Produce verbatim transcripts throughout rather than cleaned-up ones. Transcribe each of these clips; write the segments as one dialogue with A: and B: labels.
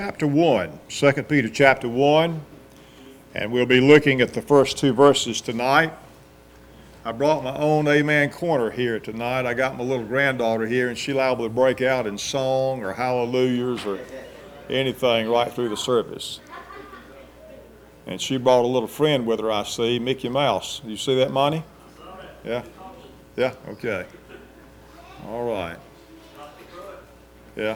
A: Chapter one, Second Peter chapter one, and we'll be looking at the first two verses tonight. I brought my own Amen corner here tonight. I got my little granddaughter here, and she's liable to break out in song or hallelujahs or anything right through the service. And she brought a little friend with her, I see, Mickey Mouse. You see that, Monty? Yeah? Yeah? Okay. All right. Yeah.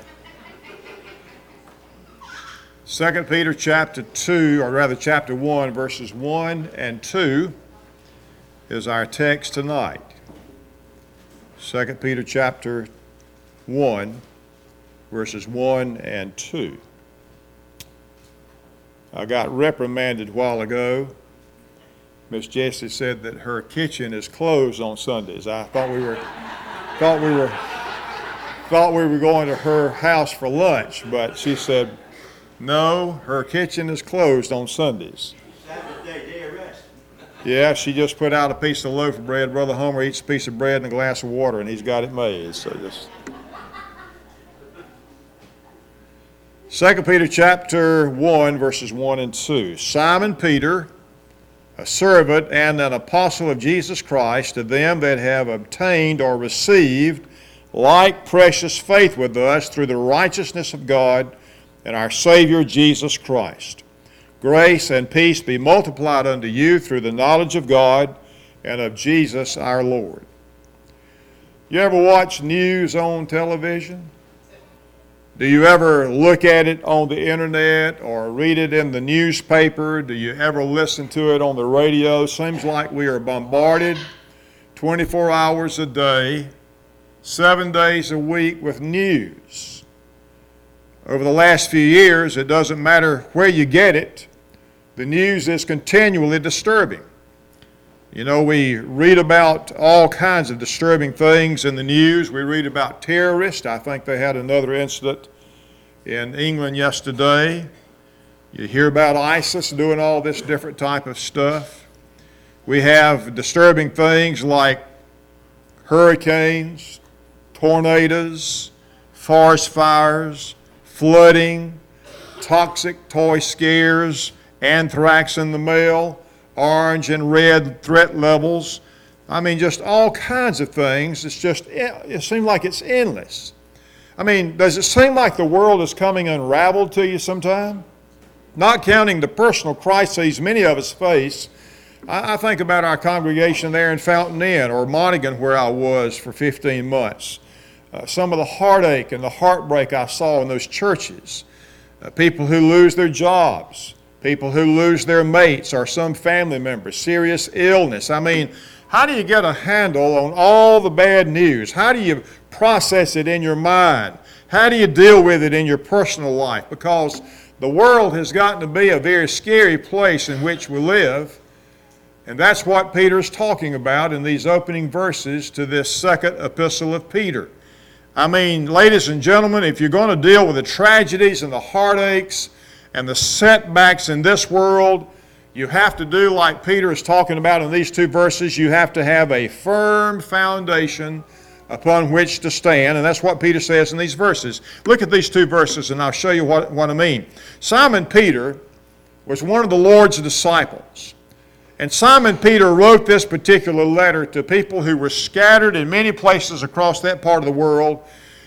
A: Second Peter chapter two, or rather chapter one, verses one and two is our text tonight. Second Peter chapter one, verses one and two. I got reprimanded a while ago. Miss Jessie said that her kitchen is closed on Sundays. I thought we were thought we were thought we were going to her house for lunch, but she said no, her kitchen is closed on Sundays.
B: Saturday, day of rest.
A: Yeah, she just put out a piece of loaf of bread. Brother Homer eats a piece of bread and a glass of water, and he's got it made. So just Second Peter chapter one, verses one and two. Simon Peter, a servant and an apostle of Jesus Christ, to them that have obtained or received like precious faith with us through the righteousness of God and our Savior Jesus Christ. Grace and peace be multiplied unto you through the knowledge of God and of Jesus our Lord. You ever watch news on television? Do you ever look at it on the internet or read it in the newspaper? Do you ever listen to it on the radio? Seems like we are bombarded twenty-four hours a day, seven days a week with news. Over the last few years, it doesn't matter where you get it, the news is continually disturbing. You know, we read about all kinds of disturbing things in the news. We read about terrorists. I think they had another incident in England yesterday. You hear about ISIS doing all this different type of stuff. We have disturbing things like hurricanes, tornadoes, forest fires, flooding, toxic toy scares, anthrax in the mail, orange and red threat levels. I mean, just all kinds of things. It's just, it seems like it's endless. I mean, does it seem like the world is coming unraveled to you sometime? Not counting the personal crises many of us face. I, I think about our congregation there in Fountain Inn or Monaghan, where I was for fifteen months. Uh, some of the heartache and the heartbreak I saw in those churches. Uh, people who lose their jobs, people who lose their mates or some family members, serious illness. I mean, how do you get a handle on all the bad news? How do you process it in your mind? How do you deal with it in your personal life? Because the world has gotten to be a very scary place in which we live. And that's what Peter is talking about in these opening verses to this second epistle of Peter. I mean, ladies and gentlemen, if you're going to deal with the tragedies and the heartaches and the setbacks in this world, you have to do like Peter is talking about in these two verses. You have to have a firm foundation upon which to stand, and that's what Peter says in these verses. Look at these two verses, and I'll show you what, what I mean. Simon Peter was one of the Lord's disciples. And Simon Peter wrote this particular letter to people who were scattered in many places across that part of the world.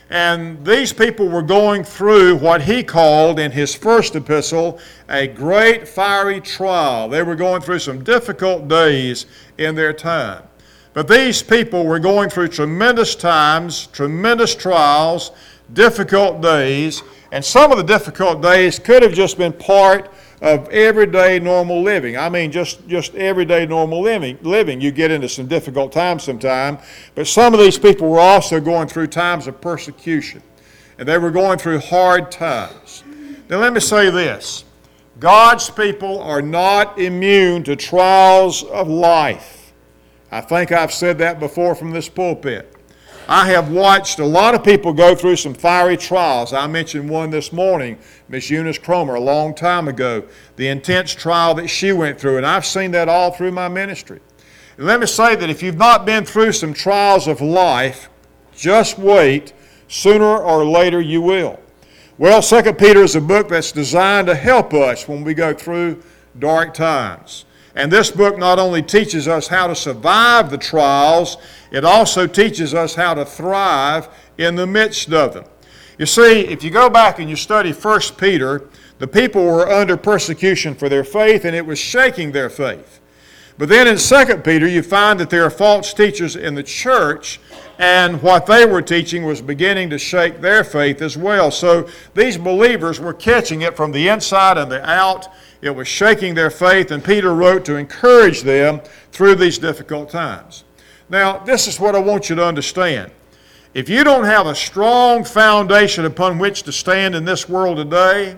A: And these people were going through what he called in his first epistle a great fiery trial. They were going through some difficult days in their time. But these people were going through tremendous times, tremendous trials, difficult days. And some of the difficult days could have just been part of everyday normal living. I mean, just, just everyday normal living, living. You get into some difficult times sometime, but some of these people were also going through times of persecution, and they were going through hard times. Now let me say this. God's people are not immune to trials of life. I think I've said that before from this pulpit. I have watched a lot of people go through some fiery trials. I mentioned one this morning, Miss Eunice Cromer, a long time ago, the intense trial that she went through, and I've seen that all through my ministry. And let me say that if you've not been through some trials of life, just wait. Sooner or later you will. Well, Second Peter is a book that's designed to help us when we go through dark times. And this book not only teaches us how to survive the trials, it also teaches us how to thrive in the midst of them. You see, if you go back and you study First Peter, the people were under persecution for their faith, and it was shaking their faith. But then in Second Peter, you find that there are false teachers in the church, and what they were teaching was beginning to shake their faith as well. So these believers were catching it from the inside and the out. It was shaking their faith, and Peter wrote to encourage them through these difficult times. Now, this is what I want you to understand. If you don't have a strong foundation upon which to stand in this world today,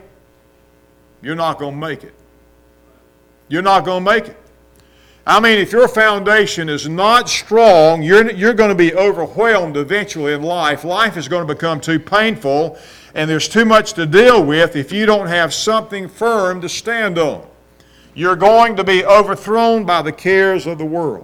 A: you're not going to make it. You're not going to make it. I mean, if your foundation is not strong, you're, you're going to be overwhelmed eventually in life. Life is going to become too painful, and there's too much to deal with if you don't have something firm to stand on. You're going to be overthrown by the cares of the world.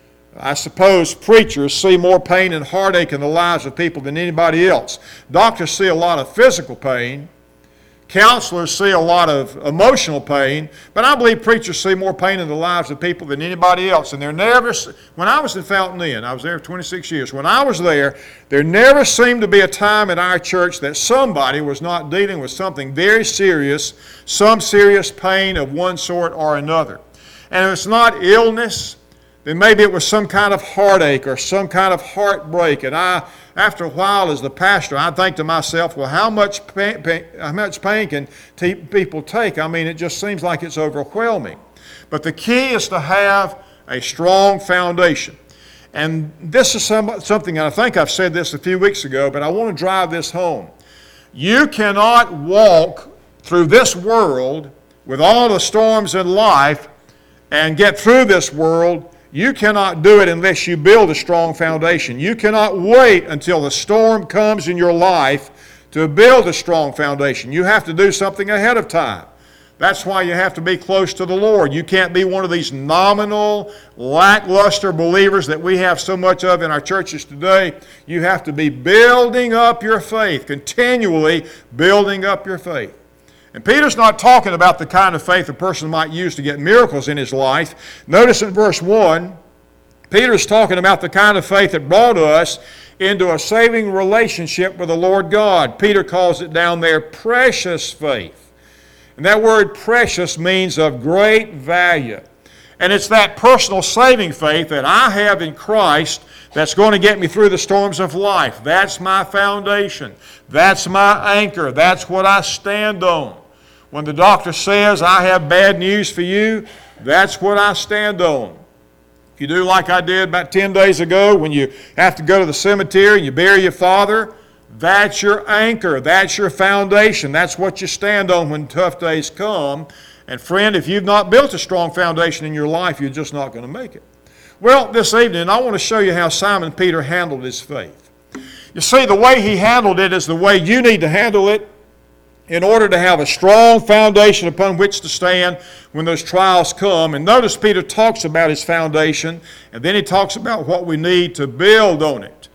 A: I suppose preachers see more pain and heartache in the lives of people than anybody else. Doctors see a lot of physical pain. Counselors see a lot of emotional pain, but I believe preachers see more pain in the lives of people than anybody else. And there never, when I was in Fountain Inn, I was there for twenty-six years. When I was there, there never seemed to be a time in our church that somebody was not dealing with something very serious, some serious pain of one sort or another. And if it's not illness, then maybe it was some kind of heartache or some kind of heartbreak. And I, after a while as the pastor, I think to myself, well, how much pain, pain, how much pain can t- people take? I mean, it just seems like it's overwhelming. But the key is to have a strong foundation. And this is some, something, and I think I've said this a few weeks ago, but I want to drive this home. You cannot walk through this world with all the storms in life and get through this world. You cannot do it unless you build a strong foundation. You cannot wait until the storm comes in your life to build a strong foundation. You have to do something ahead of time. That's why you have to be close to the Lord. You can't be one of these nominal, lackluster believers that we have so much of in our churches today. You have to be building up your faith, continually building up your faith. And Peter's not talking about the kind of faith a person might use to get miracles in his life. Notice in verse one, Peter's talking about the kind of faith that brought us into a saving relationship with the Lord God. Peter calls it down there precious faith. And that word precious means of great value. And it's that personal saving faith that I have in Christ that's going to get me through the storms of life. That's my foundation. That's my anchor. That's what I stand on. When the doctor says, I have bad news for you, that's what I stand on. If you do like I did about ten days ago, when you have to go to the cemetery and you bury your father, that's your anchor. That's your foundation. That's what you stand on when tough days come. And friend, if you've not built a strong foundation in your life, you're just not going to make it. Well, this evening, I want to show you how Simon Peter handled his faith. You see, the way he handled it is the way you need to handle it in order to have a strong foundation upon which to stand when those trials come. And notice Peter talks about his foundation, and then he talks about what we need to build on it.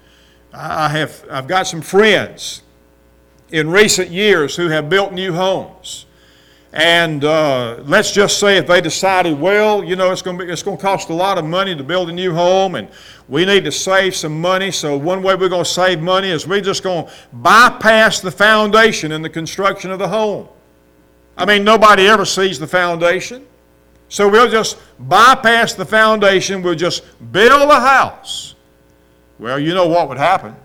A: I have, I've got some friends in recent years who have built new homes. And uh, let's just say if they decided, well, you know, it's going to be, it's going to cost a lot of money to build a new home, and we need to save some money. So one way we're going to save money is we're just going to bypass the foundation in the construction of the home. I mean, nobody ever sees the foundation. So we'll just bypass the foundation. We'll just build a house. Well, you know what would happen.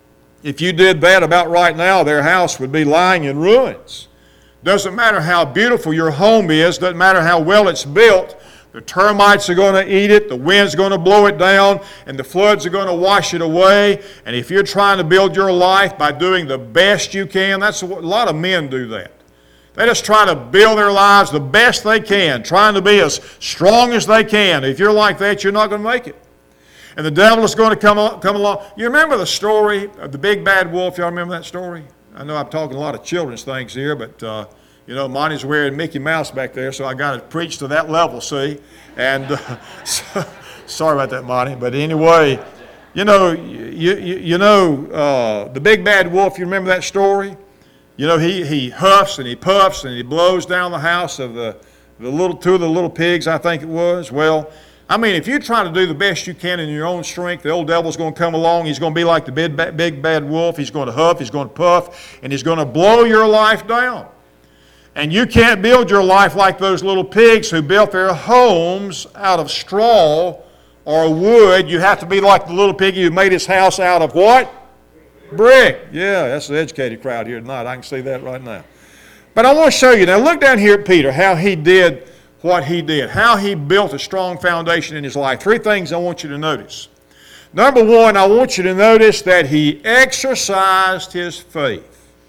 A: If you did that about right now, their house would be lying in ruins. Doesn't matter how beautiful your home is, doesn't matter how well it's built, the termites are going to eat it, the wind's going to blow it down, and the floods are going to wash it away. And if you're trying to build your life by doing the best you can, that's what a lot of men do that. They just try to build their lives the best they can, trying to be as strong as they can. If you're like that, you're not going to make it. And the devil is going to come, on, come along. You remember the story of the big bad wolf? Y'all remember that story? I know I'm talking a lot of children's things here, but, uh, you know, Monty's wearing Mickey Mouse back there, so I got to preach to that level, see? And uh, so, sorry about that, Monty. But anyway, you know, you, you, you know uh, the big bad wolf, you remember that story? You know, he, he huffs and he puffs and he blows down the house of the, the little two of the little pigs, I think it was. Well, I mean, if you try to do the best you can in your own strength, the old devil's going to come along. He's going to be like the big, big bad wolf. He's going to huff, he's going to puff, and he's going to blow your life down. And you can't build your life like those little pigs who built their homes out of straw or wood. You have to be like the little piggy who made his house out of what? Brick. Yeah, that's the educated crowd here tonight. I can see that right now. But I want to show you. Now look down here at Peter, how he did what he did, how he built a strong foundation in his life. Three things I want you to notice. Number one, I want you to notice that he exercised his faith.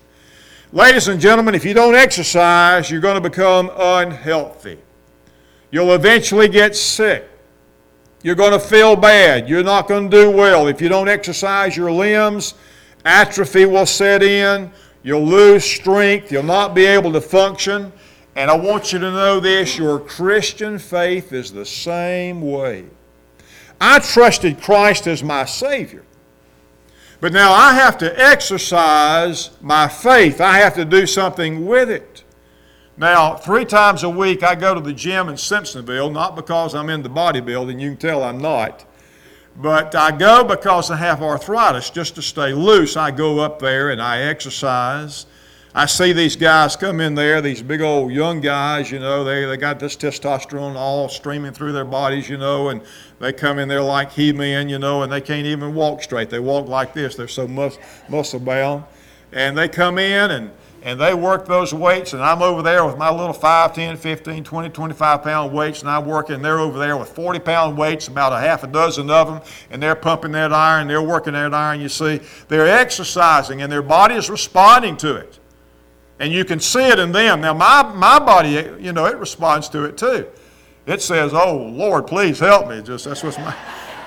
A: Ladies and gentlemen, if you don't exercise, you're going to become unhealthy. You'll eventually get sick. You're going to feel bad. You're not going to do well. If you don't exercise your limbs, atrophy will set in. You'll lose strength. You'll not be able to function. And I want you to know this, your Christian faith is the same way. I trusted Christ as my Savior. But now I have to exercise my faith. I have to do something with it. Now, three times a week I go to the gym in Simpsonville, not because I'm into bodybuilding, you can tell I'm not. But I go because I have arthritis, just to stay loose. I go up there and I exercise. I see these guys come in there, these big old young guys, you know, they, they got this testosterone all streaming through their bodies, you know, and they come in there like he-men, you know, and they can't even walk straight. They walk like this. They're so mus- muscle-bound. And they come in and, and they work those weights, and I'm over there with my little five, ten, fifteen, twenty, twenty-five pound weights, and I'm working, they're over there with forty pound weights, about a half a dozen of them, and they're pumping that iron, they're working that iron, you see. They're exercising, and their body is responding to it. And you can see it in them. Now, my, my body, you know, it responds to it too. It says, oh, Lord, please help me. Just that's what's my...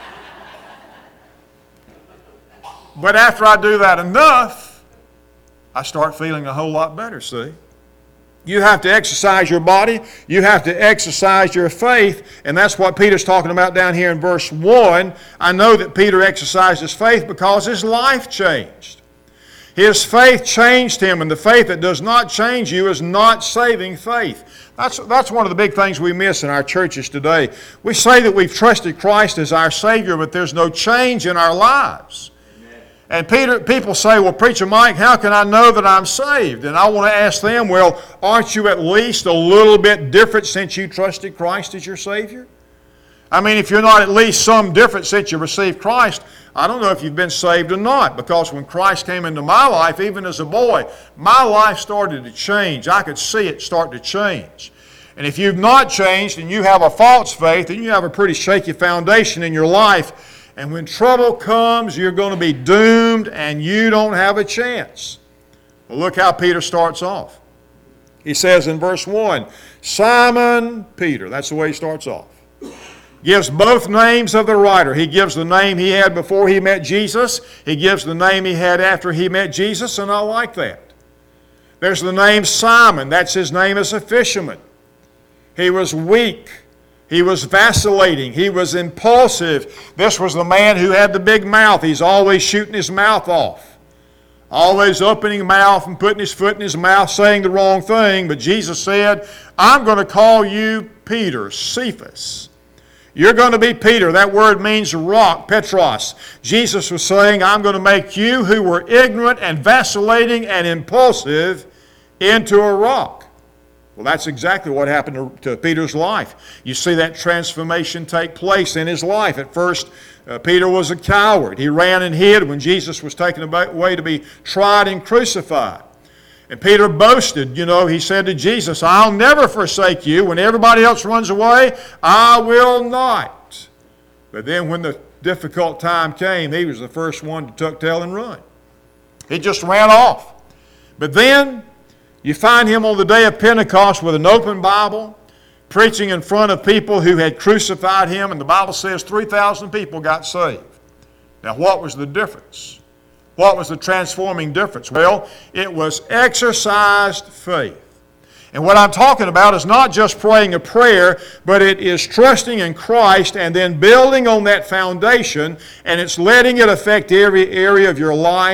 A: But after I do that enough, I start feeling a whole lot better, see? You have to exercise your body. You have to exercise your faith. And that's what Peter's talking about down here in verse one. I know that Peter exercised his faith because his life changed. His faith changed him, and the faith that does not change you is not saving faith. That's, that's one of the big things we miss in our churches today. We say that we've trusted Christ as our Savior, but there's no change in our lives. Amen. And Peter, people say, well, Preacher Mike, how can I know that I'm saved? And I want to ask them, well, aren't you at least a little bit different since you trusted Christ as your Savior? I mean, if you're not at least some different since you received Christ, I don't know if you've been saved or not, because when Christ came into my life, even as a boy, my life started to change. I could see it start to change. And if you've not changed and you have a false faith, then you have a pretty shaky foundation in your life. And when trouble comes, you're going to be doomed and you don't have a chance. Well, look how Peter starts off. He says in verse one, Simon Peter. That's the way he starts off. Gives both names of the writer. He gives the name he had before he met Jesus. He gives the name he had after he met Jesus, and I like that. There's the name Simon. That's his name as a fisherman. He was weak. He was vacillating. He was impulsive. This was the man who had the big mouth. He's always shooting his mouth off. Always opening his mouth and putting his foot in his mouth, saying the wrong thing. But Jesus said, I'm going to call you Peter, Cephas. You're going to be Peter. That word means rock, Petros. Jesus was saying, I'm going to make you who were ignorant and vacillating and impulsive into a rock. Well, that's exactly what happened to, to Peter's life. You see that transformation take place in his life. At first, uh, Peter was a coward. He ran and hid when Jesus was taken away to be tried and crucified. And Peter boasted, you know, he said to Jesus, I'll never forsake you. When everybody else runs away, I will not. But then when the difficult time came, he was the first one to tuck tail and run. He just ran off. But then you find him on the day of Pentecost with an open Bible, preaching in front of people who had crucified him, and the Bible says three thousand people got saved. Now, what was the difference? What was the transforming difference? Well, it was exercised faith. And what I'm talking about is not just praying a prayer, but it is trusting in Christ and then building on that foundation, and it's letting it affect every area of your life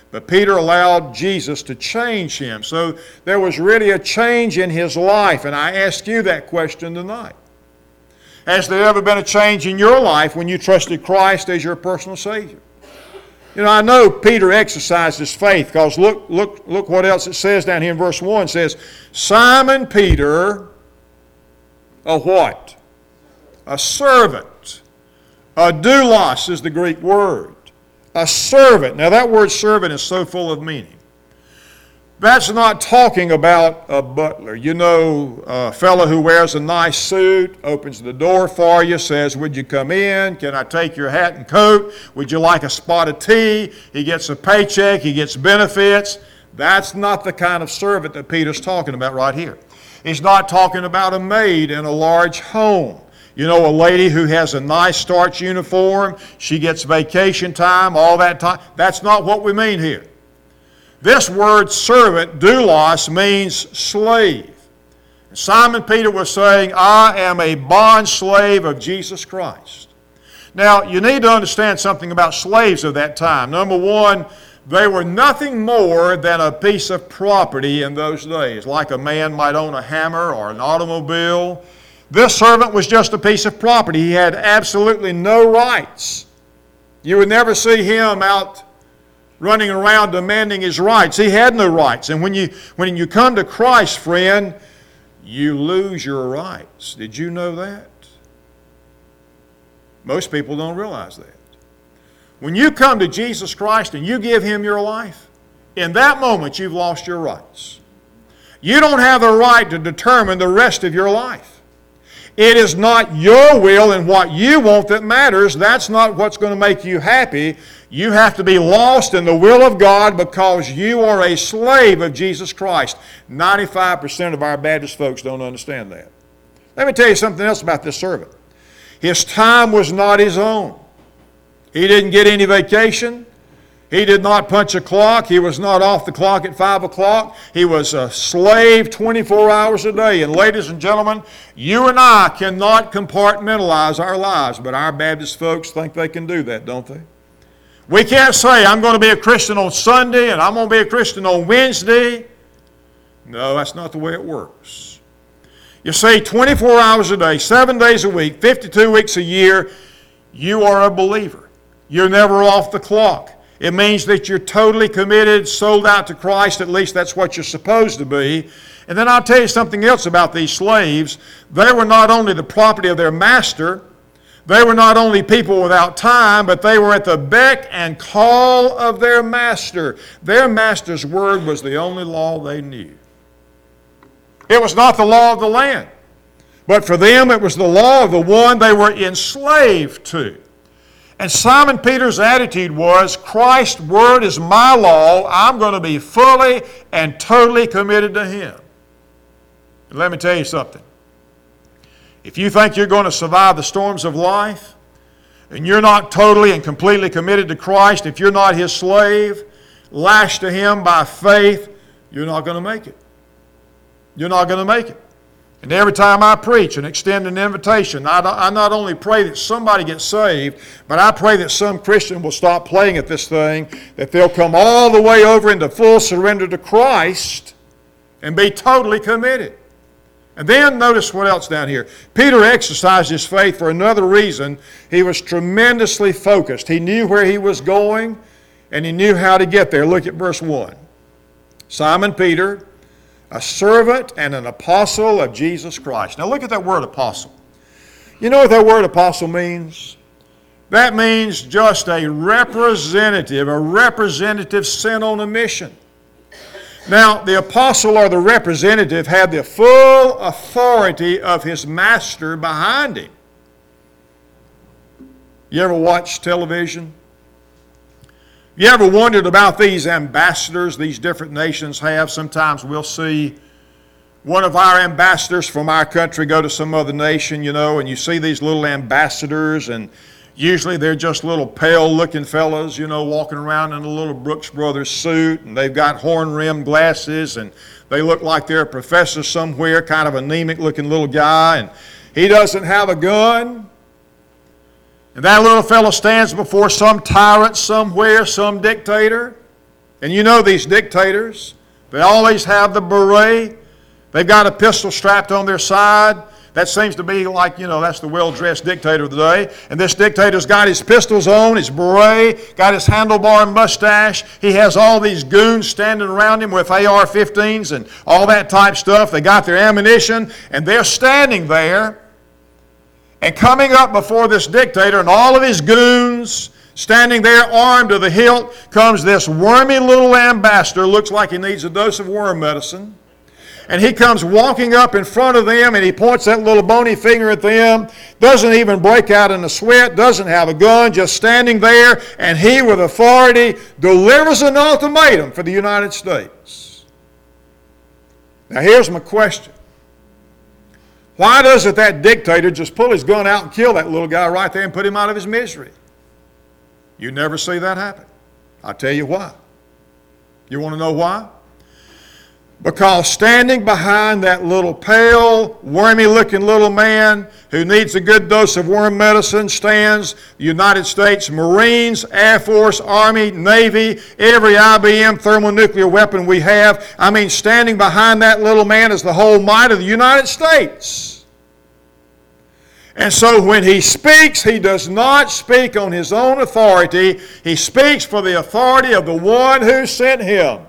A: But Peter allowed Jesus to change him. So there was really a change in his life. And I ask you that question tonight. Has there ever been a change in your life when you trusted Christ as your personal Savior? You know, I know Peter exercised his faith because look, look, look what else it says down here in verse one. It says, Simon Peter, a what? A servant. A doulos is the Greek word. A servant. Now that word servant is so full of meaning. That's not talking about a butler. You know, a fellow who wears a nice suit, opens the door for you, says, would you come in? Can I take your hat and coat? Would you like a spot of tea? He gets a paycheck. He gets benefits. That's not the kind of servant that Peter's talking about right here. He's not talking about a maid in a large home. You know, a lady who has a nice starch uniform, she gets vacation time, all that time. That's not what we mean here. This word servant, doulos, means slave. Simon Peter was saying, I am a bond slave of Jesus Christ. Now, you need to understand something about slaves of that time. Number one, they were nothing more than a piece of property in those days, like a man might own a hammer or an automobile. This servant was just a piece of property. He had absolutely no rights. You would never see him out running around demanding his rights. He had no rights. And when you, when you come to Christ, friend, you lose your rights. Did you know that? Most people don't realize that. When you come to Jesus Christ and you give Him your life, in that moment you've lost your rights. You don't have the right to determine the rest of your life. It is not your will and what you want that matters. That's not what's going to make you happy. You have to be lost in the will of God because you are a slave of Jesus Christ. ninety-five percent of our Baptist folks don't understand that. Let me tell you something else about this servant. His time was not his own. He didn't get any vacation. He did not punch a clock. He was not off the clock at five o'clock. He was a slave twenty-four hours a day. And ladies and gentlemen, you and I cannot compartmentalize our lives, but our Baptist folks think they can do that, don't they? We can't say, I'm going to be a Christian on Sunday and I'm going to be a Christian on Wednesday. No, that's not the way it works. You see, twenty-four hours a day, seven days a week, fifty-two weeks a year, you are a believer. You're never off the clock. It means that you're totally committed, sold out to Christ. At least that's what you're supposed to be. And then I'll tell you something else about these slaves. They were not only the property of their master, they were not only people without time, but they were at the beck and call of their master. Their master's word was the only law they knew. It was not the law of the land, but for them it was the law of the one they were enslaved to. And Simon Peter's attitude was, Christ's word is my law. I'm going to be fully and totally committed to Him. And let me tell you something. If you think you're going to survive the storms of life, and you're not totally and completely committed to Christ, if you're not His slave, lashed to Him by faith, you're not going to make it. You're not going to make it. And every time I preach and extend an invitation, I, I not only pray that somebody gets saved, but I pray that some Christian will stop playing at this thing, that they'll come all the way over into full surrender to Christ and be totally committed. And then notice what else down here. Peter exercised his faith for another reason. He was tremendously focused. He knew where he was going, and he knew how to get there. Look at verse one. Simon Peter, a servant and an apostle of Jesus Christ. Now look at that word apostle. You know what that word apostle means? That means just a representative, a representative sent on a mission. Now, the apostle or the representative had the full authority of his master behind him. You ever watch television? You ever wondered about these ambassadors these different nations have? Sometimes we'll see one of our ambassadors from our country go to some other nation, you know, and you see these little ambassadors, and usually they're just little pale-looking fellows, you know, walking around in a little Brooks Brothers suit, and they've got horn-rimmed glasses, and they look like they're a professor somewhere, kind of anemic-looking little guy, and he doesn't have a gun. And that little fellow stands before some tyrant somewhere, some dictator, And you know these dictators, they always have the beret. They've got a pistol strapped on their side. That seems to be like, you know, that's the well-dressed dictator of the day. And this dictator's got his pistols on, his beret, got his handlebar mustache. He has all these goons standing around him with A R fifteens and all that type stuff. They got their ammunition, and they're standing there. And coming up before this dictator and all of his goons, standing there armed to the hilt, comes this wormy little ambassador. Looks like he needs a dose of worm medicine. And he comes walking up in front of them, and he points that little bony finger at them, doesn't even break out in a sweat, doesn't have a gun, just standing there, and he, with authority, delivers an ultimatum for the United States. Now here's my question. Why doesn't that dictator just pull his gun out and kill that little guy right there and put him out of his misery? You never see that happen. I'll tell you why. You want to know why? Because standing behind that little pale, wormy-looking little man who needs a good dose of worm medicine stands the United States Marines, Air Force, Army, Navy, every I B M thermonuclear weapon we have. I mean, standing behind that little man is the whole might of the United States. And so when he speaks, he does not speak on his own authority. He speaks for the authority of the one who sent him.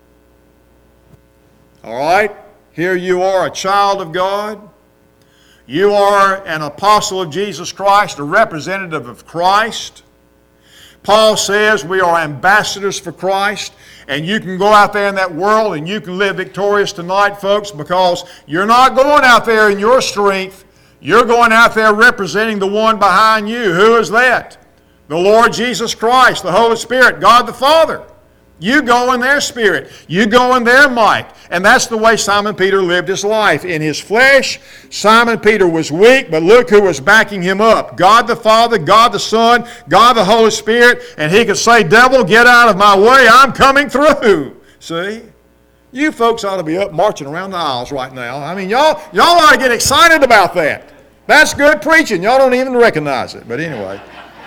A: All right? Here you are, a child of God. You are an apostle of Jesus Christ, a representative of Christ. Paul says we are ambassadors for Christ, and you can go out there in that world and you can live victorious tonight, folks, because you're not going out there in your strength. You're going out there representing the one behind you. Who is that? The Lord Jesus Christ, the Holy Spirit, God the Father. You go in their spirit. You go in their might. And that's the way Simon Peter lived his life. In his flesh, Simon Peter was weak, but look who was backing him up. God the Father, God the Son, God the Holy Spirit. And he could say, devil, get out of my way. I'm coming through. See? You folks ought to be up marching around the aisles right now. I mean, y'all, y'all ought to get excited about that. That's good preaching. Y'all don't even recognize it. But anyway.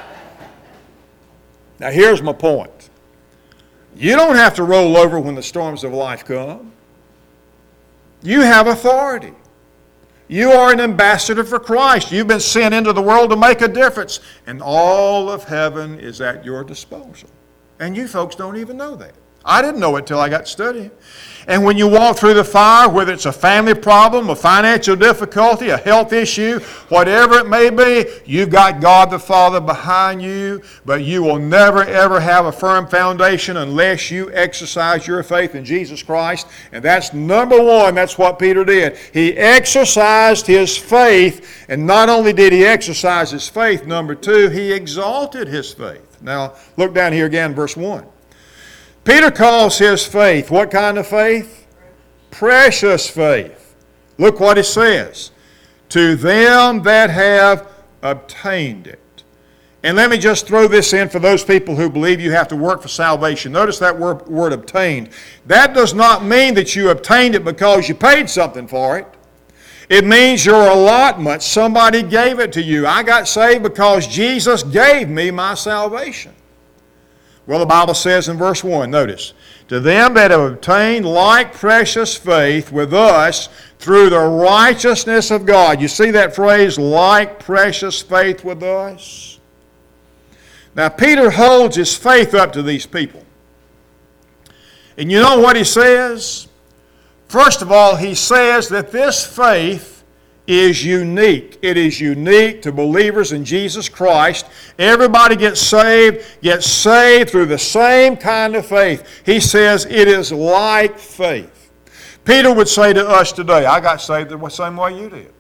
A: Now here's my point. You don't have to roll over when the storms of life come. You have authority. You are an ambassador for Christ. You've been sent into the world to make a difference. And all of heaven is at your disposal. And you folks don't even know that. I didn't know it till I got studying. And when you walk through the fire, whether it's a family problem, a financial difficulty, a health issue, whatever it may be, you've got God the Father behind you, but you will never ever have a firm foundation unless you exercise your faith in Jesus Christ. And that's number one, that's what Peter did. He exercised his faith, and not only did he exercise his faith, number two, he exalted his faith. Now, look down here again, verse one. Peter calls his faith, what kind of faith? Precious faith. Look what he says. To them that have obtained it. And let me just throw this in for those people who believe you have to work for salvation. Notice that word, word obtained. That does not mean that you obtained it because you paid something for it. It means your allotment. Somebody gave it to you. I got saved because Jesus gave me my salvation. Well, the Bible says in verse one, notice, to them that have obtained like precious faith with us through the righteousness of God. You see that phrase, like precious faith with us? Now, Peter holds his faith up to these people. And you know what he says? First of all, he says that this faith is unique. It is unique to believers in Jesus Christ. Everybody gets saved, gets saved through the same kind of faith. He says it is like faith. Peter would say to us today, I got saved the same way you did.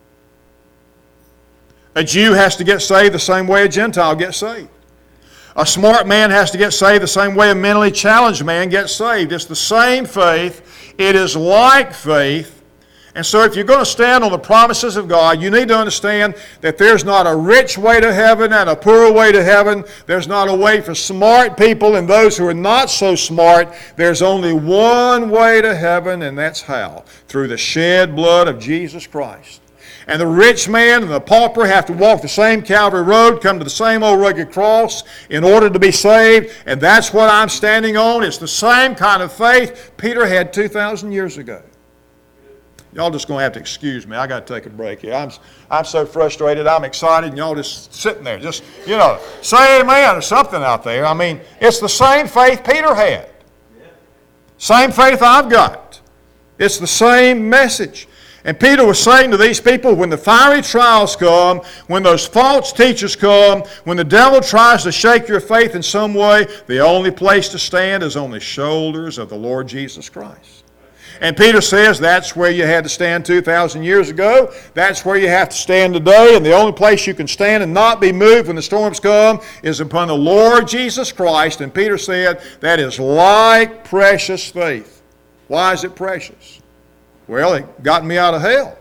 A: A Jew has to get saved the same way a Gentile gets saved. A smart man has to get saved the same way a mentally challenged man gets saved. It's the same faith. It is like faith. And so if you're going to stand on the promises of God, you need to understand that there's not a rich way to heaven and a poor way to heaven. There's not a way for smart people and those who are not so smart. There's only one way to heaven, and that's how? Through the shed blood of Jesus Christ. And the rich man and the pauper have to walk the same Calvary road, come to the same old rugged cross in order to be saved. And that's what I'm standing on. It's the same kind of faith Peter had two thousand years ago. Y'all just going to have to excuse me. I got to take a break here. I'm, I'm so frustrated. I'm excited, and y'all just sitting there. Just, you know, say amen or something out there. I mean, it's the same faith Peter had. Same faith I've got. It's the same message. And Peter was saying to these people, when the fiery trials come, when those false teachers come, when the devil tries to shake your faith in some way, the only place to stand is on the shoulders of the Lord Jesus Christ. And Peter says that's where you had to stand two thousand years ago. That's where you have to stand today. And the only place you can stand and not be moved when the storms come is upon the Lord Jesus Christ. And Peter said that is like precious faith. Why is it precious? Well, it got me out of hell.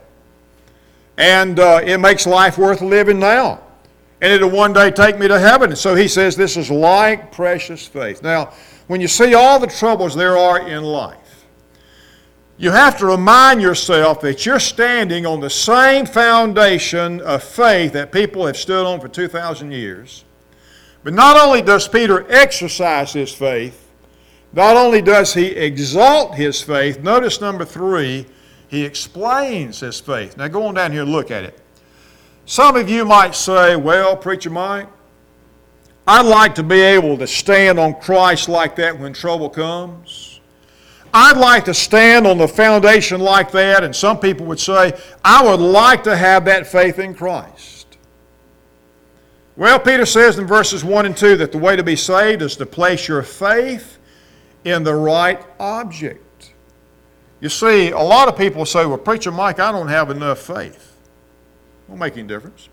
A: And uh, it makes life worth living now. And it'll one day take me to heaven. And so he says this is like precious faith. Now, when you see all the troubles there are in life, you have to remind yourself that you're standing on the same foundation of faith that people have stood on for two thousand years. But not only does Peter exercise his faith, not only does he exalt his faith, notice number three, he explains his faith. Now go on down here and look at it. Some of you might say, well, Preacher Mike, I'd like to be able to stand on Christ like that when trouble comes. I'd like to stand on the foundation like that, and some people would say, I would like to have that faith in Christ. Well, Peter says in verses one and two that the way to be saved is to place your faith in the right object. You see, a lot of people say, well, Preacher Mike, I don't have enough faith. Won't make any difference.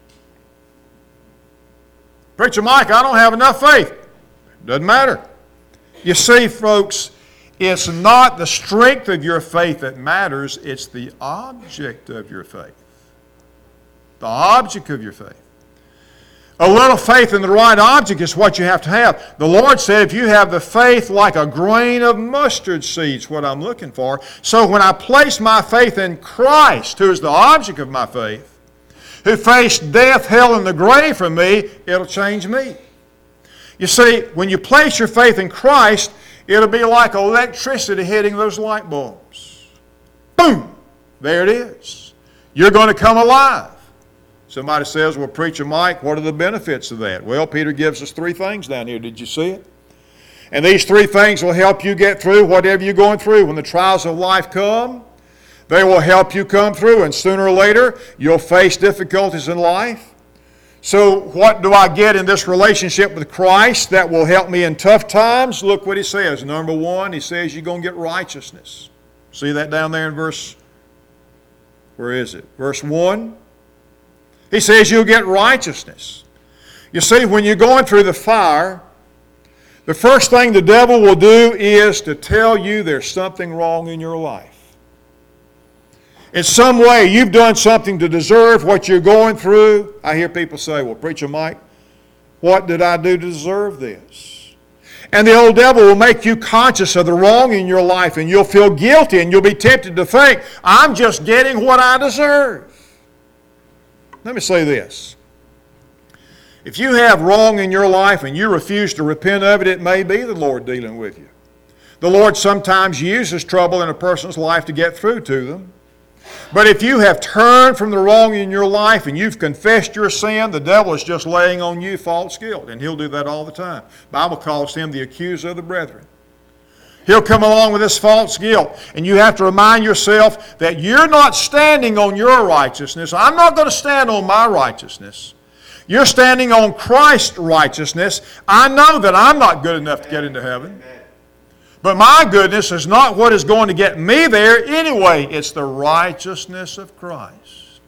A: Preacher Mike, I don't have enough faith. Doesn't matter. You see, folks, it's not the strength of your faith that matters, it's the object of your faith. The object of your faith. A little faith in the right object is what you have to have. The Lord said if you have the faith like a grain of mustard seeds, what I'm looking for. So when I place my faith in Christ, who is the object of my faith, who faced death, hell, and the grave for me, it'll change me. You see, when you place your faith in Christ, it'll be like electricity hitting those light bulbs. Boom! There it is. You're going to come alive. Somebody says, well, Preacher Mike, what are the benefits of that? Well, Peter gives us three things down here. Did you see it? And these three things will help you get through whatever you're going through. When the trials of life come, they will help you come through. And sooner or later, you'll face difficulties in life. So what do I get in this relationship with Christ that will help me in tough times? Look what he says. Number one, he says you're going to get righteousness. See that down there in verse, where is it? Verse one. He says you'll get righteousness. You see, when you're going through the fire, the first thing the devil will do is to tell you there's something wrong in your life. In some way, you've done something to deserve what you're going through. I hear people say, well, Preacher Mike, what did I do to deserve this? And the old devil will make you conscious of the wrong in your life, and you'll feel guilty, and you'll be tempted to think, I'm just getting what I deserve. Let me say this. If you have wrong in your life and you refuse to repent of it, it may be the Lord dealing with you. The Lord sometimes uses trouble in a person's life to get through to them. But if you have turned from the wrong in your life and you've confessed your sin, the devil is just laying on you false guilt, and he'll do that all the time. The Bible calls him the accuser of the brethren. He'll come along with this false guilt, and you have to remind yourself that you're not standing on your righteousness. I'm not going to stand on my righteousness. You're standing on Christ's righteousness. I know that I'm not good enough to get into heaven. But my goodness is not what is going to get me there anyway. It's the righteousness of Christ.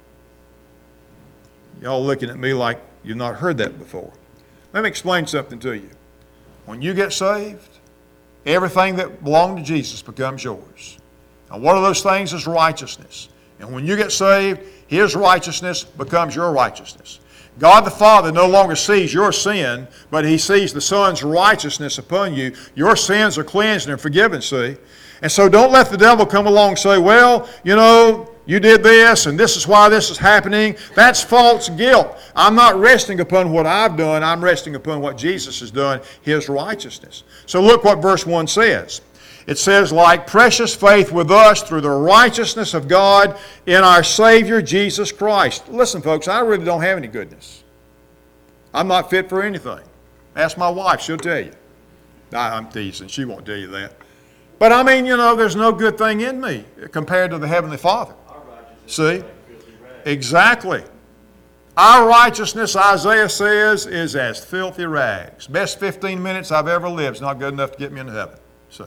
A: Y'all looking at me like you've not heard that before. Let me explain something to you. When you get saved, everything that belonged to Jesus becomes yours. And one of those things is righteousness. And when you get saved, His righteousness becomes your righteousness. God the Father no longer sees your sin, but He sees the Son's righteousness upon you. Your sins are cleansed and forgiven, see? And so don't let the devil come along and say, well, you know, you did this and this is why this is happening. That's false guilt. I'm not resting upon what I've done. I'm resting upon what Jesus has done, His righteousness. So look what verse one says. It says, like precious faith with us through the righteousness of God in our Savior Jesus Christ. Listen, folks, I really don't have any goodness. I'm not fit for anything. Ask my wife, she'll tell you. I'm teasing, she won't tell you that. But I mean, you know, there's no good thing in me compared to the Heavenly Father. See? Exactly. Our righteousness, Isaiah says, is as filthy rags. Best fifteen minutes I've ever lived is not good enough to get me into heaven. See?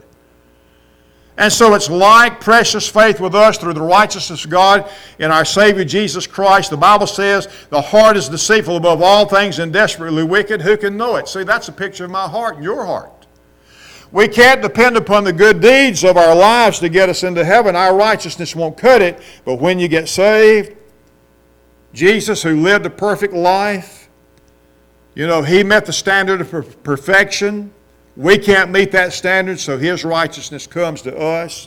A: And so it's like precious faith with us through the righteousness of God in our Savior Jesus Christ. The Bible says the heart is deceitful above all things and desperately wicked. Who can know it? See, that's a picture of my heart and your heart. We can't depend upon the good deeds of our lives to get us into heaven. Our righteousness won't cut it. But when you get saved, Jesus, who lived a perfect life, you know, He met the standard of perfection. We can't meet that standard, so His righteousness comes to us.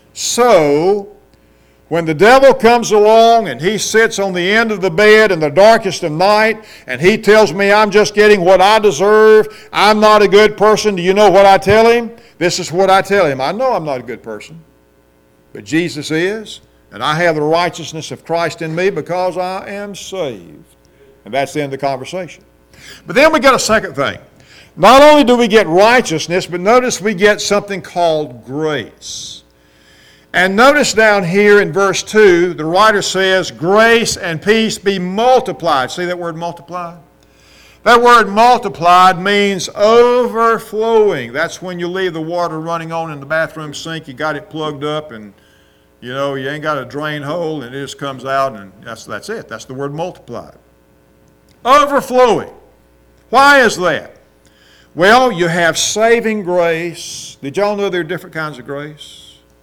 A: So, when the devil comes along and he sits on the end of the bed in the darkest of night and he tells me I'm just getting what I deserve, I'm not a good person, do you know what I tell him? This is what I tell him. I know I'm not a good person, but Jesus is, and I have the righteousness of Christ in me because I am saved. And that's the end of the conversation. But then we get a second thing. Not only do we get righteousness, but notice we get something called grace. And notice down here in verse two, the writer says, grace and peace be multiplied. See that word multiplied? That word multiplied means overflowing. That's when you leave the water running on in the bathroom sink, you got it plugged up, and you know, you ain't got a drain hole, and it just comes out, and that's, that's it. That's the word multiplied. Overflowing. Why is that? Well, you have saving grace. Did y'all know there are different kinds of grace?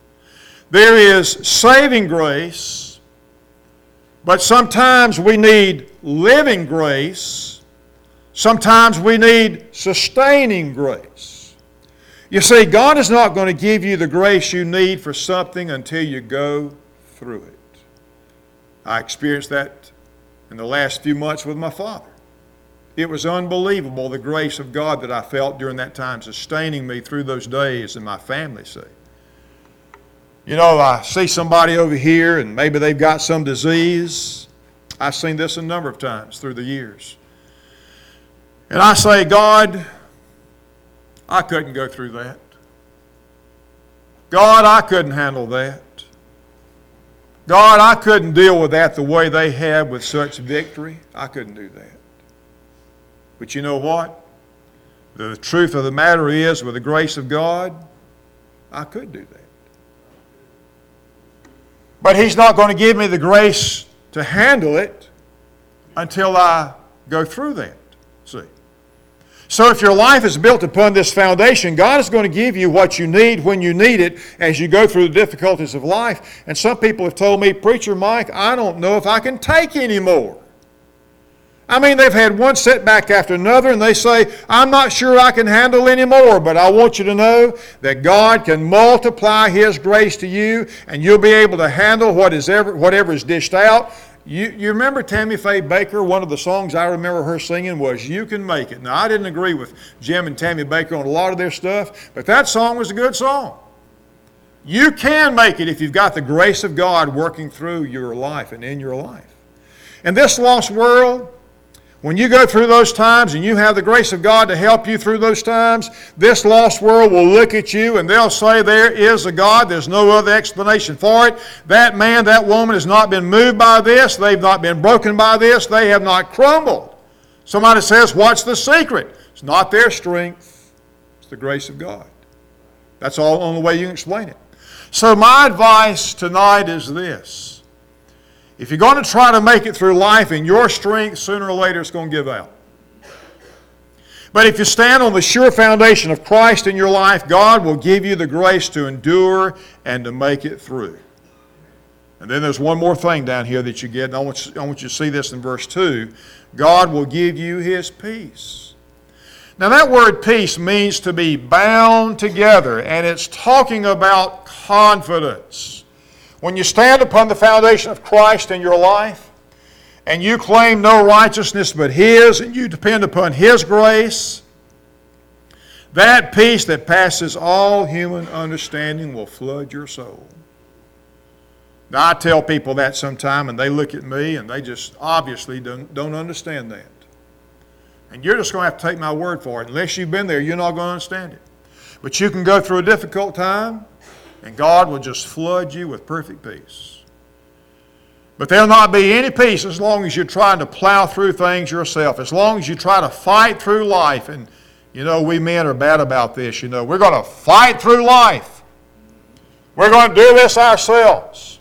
A: There is saving grace, but sometimes we need living grace. Sometimes we need sustaining grace. You see, God is not going to give you the grace you need for something until you go through it. I experienced that in the last few months with my father. It was unbelievable, the grace of God that I felt during that time, sustaining me through those days and my family saved. You know, I see somebody over here and maybe they've got some disease. I've seen this a number of times through the years. And I say, God, I couldn't go through that. God, I couldn't handle that. God, I couldn't deal with that the way they have with such victory. I couldn't do that. But you know what? The truth of the matter is, with the grace of God, I could do that. But He's not going to give me the grace to handle it until I go through that. See? So if your life is built upon this foundation, God is going to give you what you need when you need it as you go through the difficulties of life. And some people have told me, Preacher Mike, I don't know if I can take any more. I mean, they've had one setback after another, and they say, I'm not sure I can handle any more, but I want you to know that God can multiply His grace to you, and you'll be able to handle what is ever, whatever is dished out. You, you remember Tammy Faye Baker? One of the songs I remember her singing was, You Can Make It. Now, I didn't agree with Jim and Tammy Baker on a lot of their stuff, but that song was a good song. You can make it if you've got the grace of God working through your life and in your life. In this lost world, when you go through those times and you have the grace of God to help you through those times, this lost world will look at you and they'll say there is a God. There's no other explanation for it. That man, that woman has not been moved by this. They've not been broken by this. They have not crumbled. Somebody says, what's the secret? It's not their strength. It's the grace of God. That's all the only way you can explain it. So my advice tonight is this. If you're going to try to make it through life in your strength, sooner or later it's going to give out. But if you stand on the sure foundation of Christ in your life, God will give you the grace to endure and to make it through. And then there's one more thing down here that you get, and I want you, I want you to see this in verse two. God will give you His peace. Now that word peace means to be bound together, and it's talking about confidence. When you stand upon the foundation of Christ in your life, and you claim no righteousness but His, and you depend upon His grace, that peace that passes all human understanding will flood your soul. Now, I tell people that sometime, and they look at me, and they just obviously don't, don't understand that. And you're just going to have to take my word for it. Unless you've been there, you're not going to understand it. But you can go through a difficult time, and God will just flood you with perfect peace. But there'll not be any peace as long as you're trying to plow through things yourself, as long as you try to fight through life. And, you know, we men are bad about this. You know, we're going to fight through life. We're going to do this ourselves.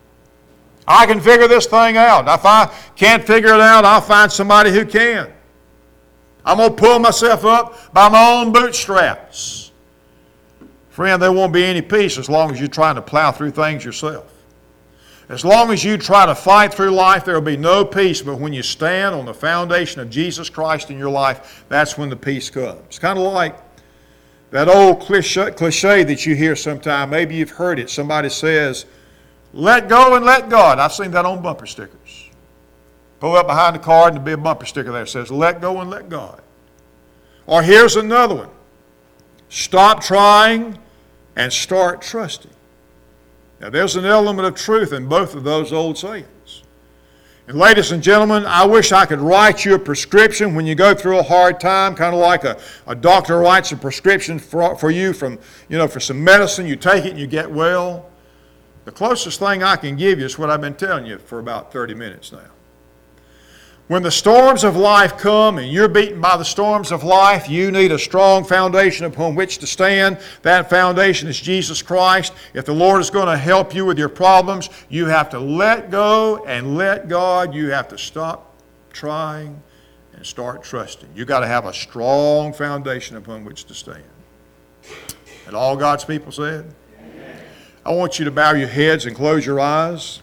A: I can figure this thing out. If I can't figure it out, I'll find somebody who can. I'm going to pull myself up by my own bootstraps. Friend, there won't be any peace as long as you're trying to plow through things yourself. As long as you try to fight through life, there will be no peace. But when you stand on the foundation of Jesus Christ in your life, that's when the peace comes. It's kind of like that old cliche, cliche that you hear sometime. Maybe you've heard it. Somebody says, let go and let God. I've seen that on bumper stickers. Pull up behind the car and there'll be a bumper sticker there that says, let go and let God. Or here's another one. Stop trying and start trusting. Now, there's an element of truth in both of those old sayings. And ladies and gentlemen, I wish I could write you a prescription when you go through a hard time, kind of like a, a doctor writes a prescription for, for you from, you know, for some medicine. You take it and you get well. The closest thing I can give you is what I've been telling you for about thirty minutes now. When the storms of life come and you're beaten by the storms of life, you need a strong foundation upon which to stand. That foundation is Jesus Christ. If the Lord is going to help you with your problems, you have to let go and let God. You have to stop trying and start trusting. You've got to have a strong foundation upon which to stand. And all God's people said? Amen. I want you to bow your heads and close your eyes.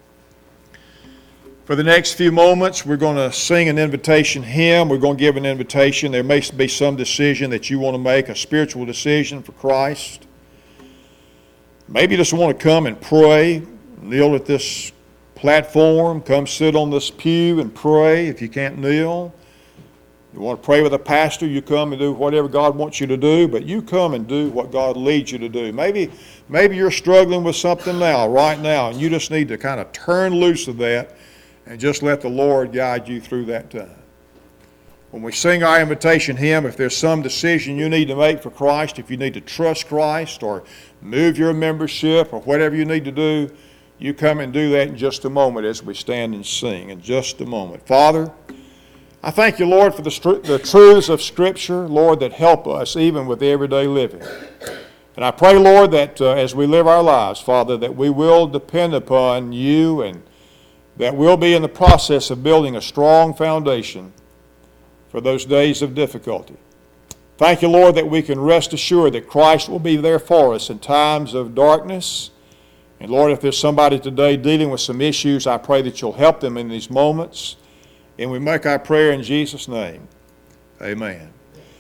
A: For the next few moments, we're going to sing an invitation hymn. We're going to give an invitation. There may be some decision that you want to make, a spiritual decision for Christ. Maybe you just want to come and pray, kneel at this platform, come sit on this pew and pray if you can't kneel. You want to pray with a pastor, you come and do whatever God wants you to do, but you come and do what God leads you to do. Maybe, maybe you're struggling with something now, right now, and you just need to kind of turn loose of that and just let the Lord guide you through that time. When we sing our invitation hymn, if there's some decision you need to make for Christ, if you need to trust Christ or move your membership or whatever you need to do, you come and do that in just a moment as we stand and sing. In just a moment. Father, I thank you, Lord, for the, the truths of Scripture, Lord, that help us even with everyday living. And I pray, Lord, that uh, as we live our lives, Father, that we will depend upon you and that we'll be in the process of building a strong foundation for those days of difficulty. Thank you, Lord, that we can rest assured that Christ will be there for us in times of darkness. And Lord, if there's somebody today dealing with some issues, I pray that you'll help them in these moments. And we make our prayer in Jesus' name. Amen.